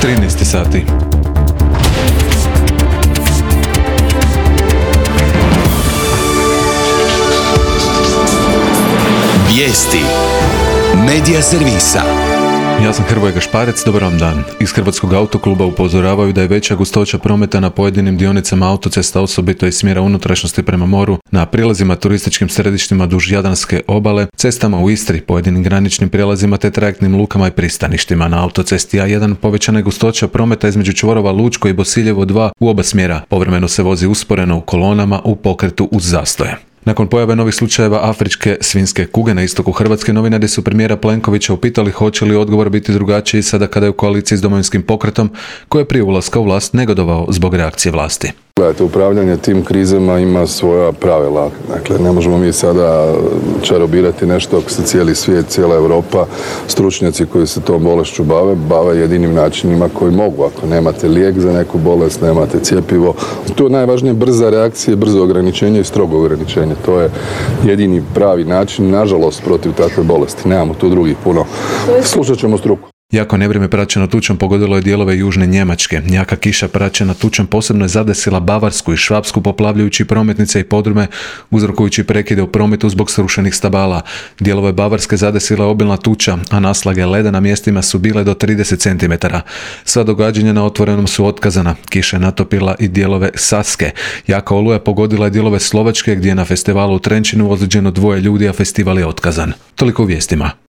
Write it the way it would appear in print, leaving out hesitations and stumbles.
13 sati. Vijesti Medija servisa. Ja sam Hrvoje Gašparec, dobar vam dan. Iz Hrvatskog autokluba upozoravaju da je veća gustoća prometa na pojedinim dionicama autocesta, osobito iz smjera unutrašnjosti prema moru, na prilazima turističkim središtima duž Jadranske obale, cestama u Istri, pojedinim graničnim prijelazima te trajektnim lukama i pristaništima. Na autocesti A1 povećana je gustoća prometa između čvorova Lučko i Bosiljevo 2 u oba smjera. Povremeno se vozi usporeno u kolonama u pokretu uz zastoje. Nakon pojave novih slučajeva afričke svinjske kuge na istoku Hrvatske, novinari su premijera Plenkovića upitali hoće li odgovor biti drugačiji sada kada je u koaliciji s Domovinskim pokretom, koji je prije ulaska u vlast negodovao zbog reakcije vlasti. Gledajte, upravljanje tim krizama ima svoja pravila. Dakle, ne možemo mi sada čarobirati nešto ako se cijeli svijet, cijela Europa, stručnjaci koji se tom bolešću bave jedinim načinima koji mogu. Ako nemate lijek za neku bolest, nemate cjepivo. Tu je najvažnije brza reakcija, brzo ograničenje i strogo ograničenje. To je jedini pravi način, nažalost, protiv takve bolesti. Nemamo tu drugih puno. Slušat ćemo struku. Jako nevrijeme praćeno tučom pogodilo je dijelove južne Njemačke. Jaka kiša praćena tučom posebno je zadesila Bavarsku i Švapsku, poplavljajući prometnice i podrume, uzrokujući prekide u prometu zbog srušenih stabala. Dijelove Bavarske zadesila obilna tuča, a naslage leda na mjestima su bile do 30 cm. Sva događanja na otvorenom su otkazana. Kiša je natopila i dijelove Saske. Jaka oluja pogodila je dijelove Slovačke, gdje je na festivalu u Trenčinu ozlijeđeno 2 ljudi, a festival je otkazan. Toliko u vijestima.